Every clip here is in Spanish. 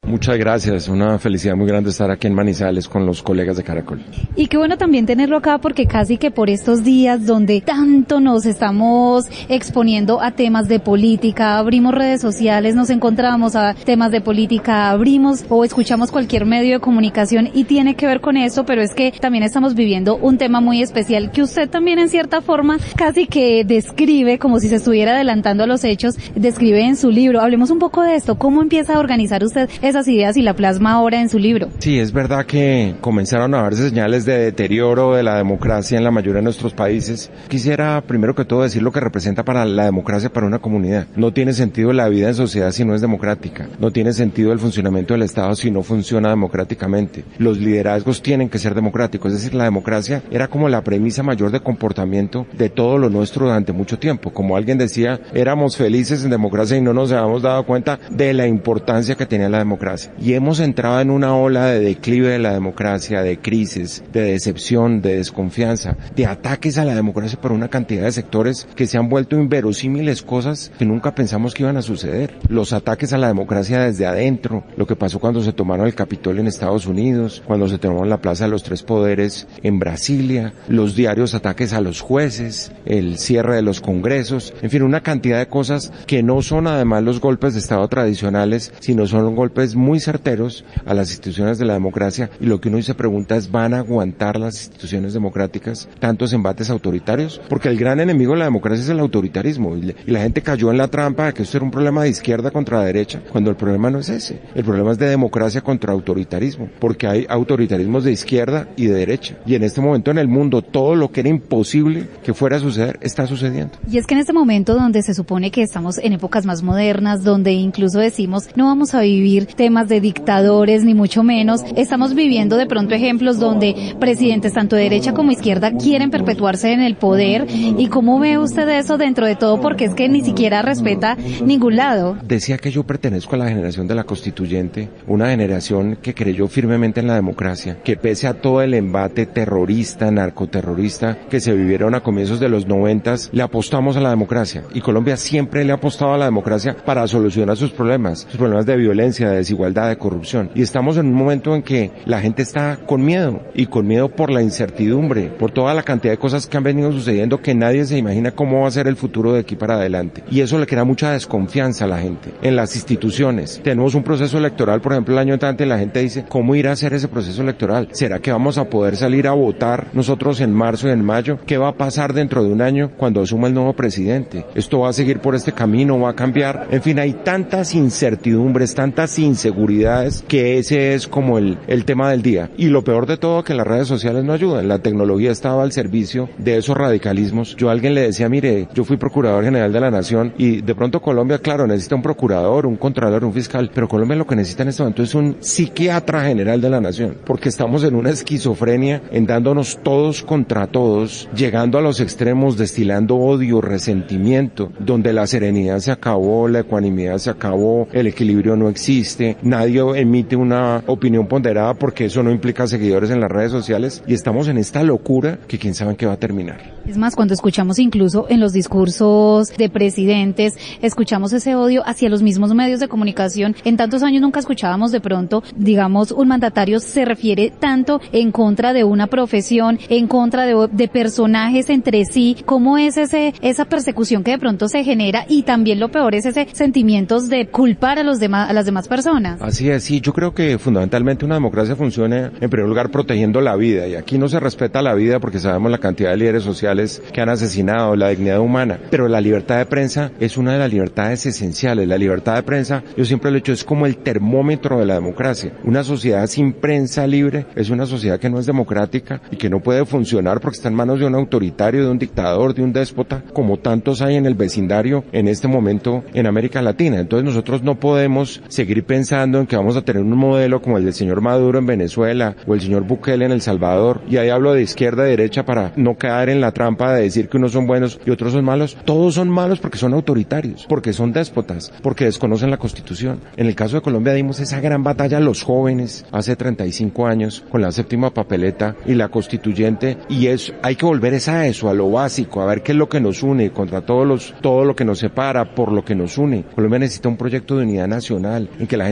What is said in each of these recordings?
Muchas gracias, una felicidad muy grande estar aquí en Manizales con los colegas de Caracol. Y qué bueno también tenerlo acá porque casi que por estos días donde tanto nos estamos exponiendo a temas de política, abrimos redes sociales, nos encontramos a temas de política, abrimos o escuchamos cualquier medio de comunicación y tiene que ver con eso, pero es que también estamos viviendo un tema muy especial que usted también en cierta forma casi que describe como si se estuviera adelantando a los hechos, describe en su libro. Hablemos un poco de esto, ¿cómo empieza a organizar usted esas ideas y la plasma ahora en su libro? Sí, es verdad que comenzaron a verse señales de deterioro de la democracia en la mayoría de nuestros países. Quisiera primero que todo decir lo que representa para la democracia para una comunidad. No tiene sentido la vida en sociedad si no es democrática. No tiene sentido el funcionamiento del Estado si no funciona democráticamente. Los liderazgos tienen que ser democráticos, es decir, la democracia era como la premisa mayor de comportamiento de todo lo nuestro durante mucho tiempo. Como alguien decía, éramos felices en democracia y no nos habíamos dado cuenta de la importancia que tenía la democracia. Y hemos entrado en una ola de declive de la democracia, de crisis, de decepción, de desconfianza, de ataques a la democracia por una cantidad de sectores que se han vuelto inverosímiles, cosas que nunca pensamos que iban a suceder. Los ataques a la democracia desde adentro, lo que pasó cuando se tomaron el Capitolio en Estados Unidos, cuando se tomaron la Plaza de los Tres Poderes en Brasilia, los diarios ataques a los jueces, el cierre de los congresos, en fin, una cantidad de cosas que no son además los golpes de Estado tradicionales, sino son golpes muy certeros a las instituciones de la democracia, y lo que uno se pregunta es, ¿van a aguantar las instituciones democráticas tantos embates autoritarios? Porque el gran enemigo de la democracia es el autoritarismo, y la gente cayó en la trampa de que esto era un problema de izquierda contra derecha, cuando el problema no es ese, el problema es de democracia contra autoritarismo, porque hay autoritarismos de izquierda y de derecha, y en este momento en el mundo todo lo que era imposible que fuera a suceder está sucediendo. Y es que en este momento donde se supone que estamos en épocas más modernas, donde incluso decimos no vamos a vivir temas de dictadores ni mucho menos, estamos viviendo de pronto ejemplos donde presidentes tanto de derecha como izquierda quieren perpetuarse en el poder. ¿Y cómo ve usted eso dentro de todo? Porque es que ni siquiera respeta ningún lado. Decía que yo pertenezco a la generación de la Constituyente, una generación que creyó firmemente en la democracia, que pese a todo el embate terrorista, narcoterrorista que se vivieron a comienzos de los 90s, le apostamos a la democracia, y Colombia siempre le ha apostado a la democracia para solucionar sus problemas de violencia, de desigualdad, de corrupción, y estamos en un momento en que la gente está con miedo, y con miedo por la incertidumbre, por toda la cantidad de cosas que han venido sucediendo que nadie se imagina cómo va a ser el futuro de aquí para adelante, y eso le crea mucha desconfianza a la gente en las instituciones. Tenemos un proceso electoral, por ejemplo, el año entrante, la gente dice, ¿cómo irá a ser ese proceso electoral? ¿Será que vamos a poder salir a votar nosotros en marzo y en mayo? ¿Qué va a pasar dentro de un año cuando asuma el nuevo presidente? ¿Esto va a seguir por este camino? ¿Va a cambiar? En fin, hay tantas incertidumbres, tantas inseguridades, que ese es como el tema del día. Y lo peor de todo, que las redes sociales no ayudan. La tecnología estaba al servicio de esos radicalismos. Yo a alguien le decía, mire, yo fui procurador general de la Nación, y de pronto Colombia, claro, necesita un procurador, un contralor, un fiscal, pero Colombia lo que necesita en este momento es un psiquiatra general de la Nación, porque estamos en una esquizofrenia, en dándonos todos contra todos, llegando a los extremos, destilando odio, resentimiento, donde la serenidad se acabó, la ecuanimidad se acabó, el equilibrio no existe, nadie emite una opinión ponderada porque eso no implica seguidores en las redes sociales, y estamos en esta locura que quién sabe en qué va a terminar. Es más, cuando escuchamos incluso en los discursos de presidentes, escuchamos ese odio hacia los mismos medios de comunicación. En tantos años nunca escuchábamos de pronto, digamos, un mandatario se refiere tanto en contra de una profesión, en contra de personajes entre sí. ¿Cómo es esa persecución que de pronto se genera? Y también lo peor es ese sentimientos de culpar a las demás personas. Así es, sí, yo creo que fundamentalmente una democracia funciona en primer lugar protegiendo la vida, y aquí no se respeta la vida porque sabemos la cantidad de líderes sociales que han asesinado, la dignidad humana, pero la libertad de prensa es una de las libertades esenciales. La libertad de prensa, yo siempre lo he dicho, es como el termómetro de la democracia. Una sociedad sin prensa libre es una sociedad que no es democrática y que no puede funcionar porque está en manos de un autoritario, de un dictador, de un déspota, como tantos hay en el vecindario en este momento en América Latina. Entonces nosotros no podemos seguir pensando en que vamos a tener un modelo como el del señor Maduro en Venezuela o el señor Bukele en El Salvador, y ahí hablo de izquierda y derecha para no caer en la trampa de decir que unos son buenos y otros son malos. Todos son malos porque son autoritarios, porque son déspotas, porque desconocen la Constitución. En el caso de Colombia dimos esa gran batalla los jóvenes hace 35 años con la séptima papeleta y la constituyente, y hay que volver a eso, a lo básico, a ver qué es lo que nos une contra todo lo que nos separa, por lo que nos une. Colombia necesita un proyecto de unidad nacional en que la gente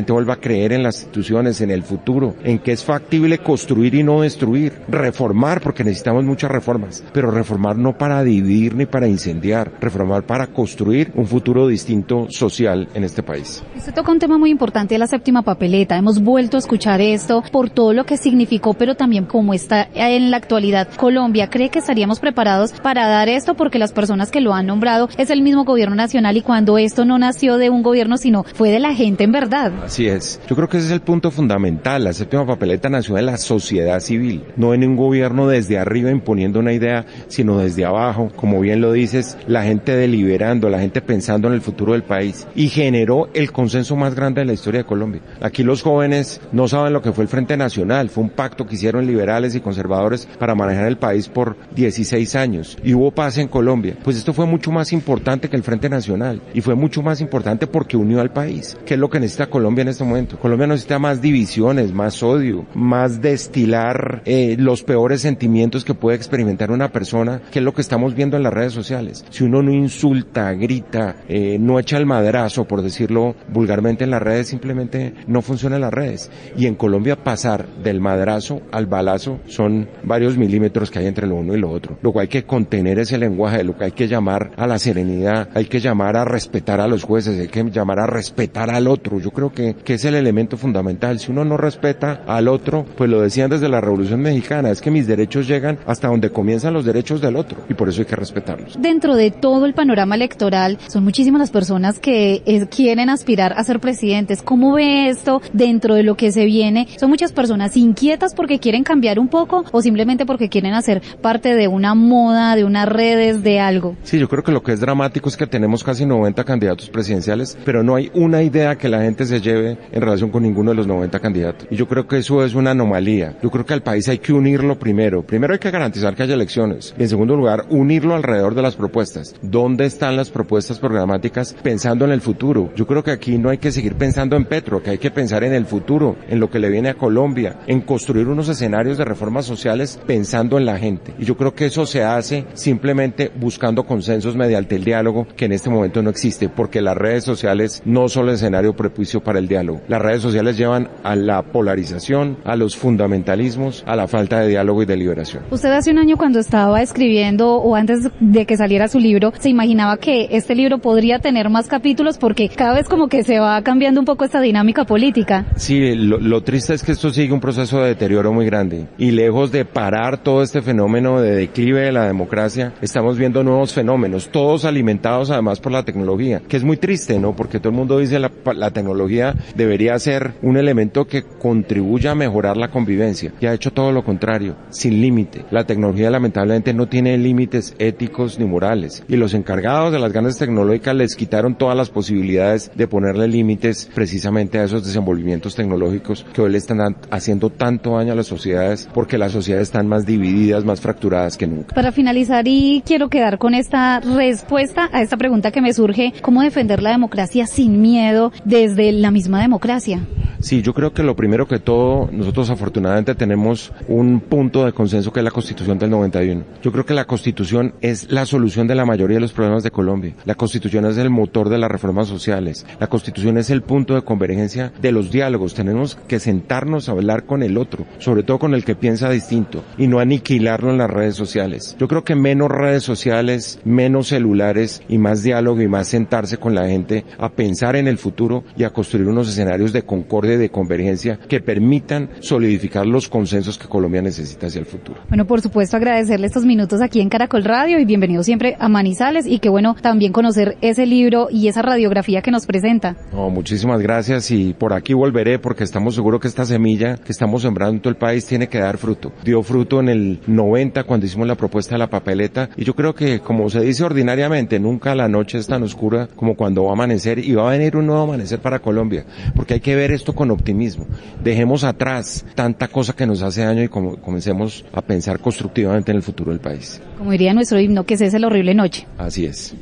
gente vuelva a creer en las instituciones, en el futuro, en que es factible construir y no destruir, reformar, porque necesitamos muchas reformas, pero reformar no para dividir ni para incendiar, reformar para construir un futuro distinto social en este país. Usted toca un tema muy importante, la séptima papeleta. Hemos vuelto a escuchar esto por todo lo que significó, pero también cómo está en la actualidad Colombia. ¿Cree que estaríamos preparados para dar esto? Porque las personas que lo han nombrado es el mismo gobierno nacional, y cuando esto no nació de un gobierno, sino fue de la gente en verdad. Así es. Yo creo que ese es el punto fundamental. La séptima papeleta nació de la sociedad civil, no en un gobierno desde arriba imponiendo una idea, sino desde abajo, como bien lo dices, la gente deliberando, la gente pensando en el futuro del país, y generó el consenso más grande de la historia de Colombia. Aquí los jóvenes no saben lo que fue el Frente Nacional, fue un pacto que hicieron liberales y conservadores para manejar el país por 16 años, y hubo paz en Colombia. Pues esto fue mucho más importante que el Frente Nacional, y fue mucho más importante porque unió al país, que es lo que necesita Colombia en este momento. Colombia necesita más divisiones, más odio, más destilar los peores sentimientos que puede experimentar una persona, que es lo que estamos viendo en las redes sociales. Si uno no insulta, grita, no echa el madrazo, por decirlo vulgarmente, en las redes, simplemente no funciona en las redes. Y en Colombia pasar del madrazo al balazo son varios milímetros que hay entre lo uno y lo otro. Luego hay que contener ese lenguaje, lo que hay que llamar a la serenidad, hay que llamar a respetar a los jueces, hay que llamar a respetar al otro. Yo creo que es el elemento fundamental. Si uno no respeta al otro, pues lo decían desde la Revolución Mexicana, es que mis derechos llegan hasta donde comienzan los derechos del otro, y por eso hay que respetarlos. Dentro de todo el panorama electoral, son muchísimas las personas que quieren aspirar a ser presidentes. ¿Cómo ve esto dentro de lo que se viene? ¿Son muchas personas inquietas porque quieren cambiar un poco, o simplemente porque quieren hacer parte de una moda, de unas redes, de algo? Sí, yo creo que lo que es dramático es que tenemos casi 90 candidatos presidenciales, pero no hay una idea que la gente se lleve en relación con ninguno de los 90 candidatos. Y yo creo que eso es una anomalía. Yo creo que al país hay que unirlo primero. Primero hay que garantizar que haya elecciones. Y en segundo lugar, unirlo alrededor de las propuestas. ¿Dónde están las propuestas programáticas pensando en el futuro? Yo creo que aquí no hay que seguir pensando en Petro, que hay que pensar en el futuro, en lo que le viene a Colombia, en construir unos escenarios de reformas sociales pensando en la gente. Y yo creo que eso se hace simplemente buscando consensos mediante el diálogo, que en este momento no existe, porque las redes sociales no son el escenario propicio para el diálogo. Las redes sociales llevan a la polarización, a los fundamentalismos, a la falta de diálogo y deliberación. Usted hace un año, cuando estaba escribiendo, o antes de que saliera su libro, ¿se imaginaba que este libro podría tener más capítulos? Porque cada vez como que se va cambiando un poco esta dinámica política. Sí, lo triste es que esto sigue un proceso de deterioro muy grande, y lejos de parar todo este fenómeno de declive de la democracia, estamos viendo nuevos fenómenos, todos alimentados además por la tecnología, que es muy triste, ¿no? Porque todo el mundo dice la tecnología debería ser un elemento que contribuya a mejorar la convivencia, y ha hecho todo lo contrario, sin límite. La tecnología lamentablemente no tiene límites éticos ni morales, y los encargados de las grandes tecnológicas les quitaron todas las posibilidades de ponerle límites precisamente a esos desenvolvimientos tecnológicos que hoy le están haciendo tanto daño a las sociedades, porque las sociedades están más divididas, más fracturadas que nunca. Para finalizar, y quiero quedar con esta respuesta a esta pregunta que me surge: ¿cómo defender la democracia sin miedo desde la misma democracia? Sí, yo creo que lo primero que todo, nosotros afortunadamente tenemos un punto de consenso, que es la Constitución del 91. Yo creo que la Constitución es la solución de la mayoría de los problemas de Colombia. La Constitución es el motor de las reformas sociales. La Constitución es el punto de convergencia de los diálogos. Tenemos que sentarnos a hablar con el otro, sobre todo con el que piensa distinto, y no aniquilarlo en las redes sociales. Yo creo que menos redes sociales, menos celulares, y más diálogo, y más sentarse con la gente a pensar en el futuro y a construir unos escenarios de concordia y de convergencia que permitan solidificar los consensos que Colombia necesita hacia el futuro. Bueno, por supuesto, agradecerle estos minutos aquí en Caracol Radio, y bienvenido siempre a Manizales, y qué bueno también conocer ese libro y esa radiografía que nos presenta. No, muchísimas gracias, y por aquí volveré, porque estamos seguros que esta semilla que estamos sembrando en todo el país tiene que dar fruto. Dio fruto en el 90 cuando hicimos la propuesta de la papeleta, y yo creo que, como se dice ordinariamente, nunca la noche es tan oscura como cuando va a amanecer, y va a venir un nuevo amanecer para Colombia, porque hay que ver esto con optimismo. Dejemos atrás tanta cosa que nos hace daño y comencemos a pensar constructivamente en el futuro del país. Como diría nuestro himno, que cese la horrible noche. Así es.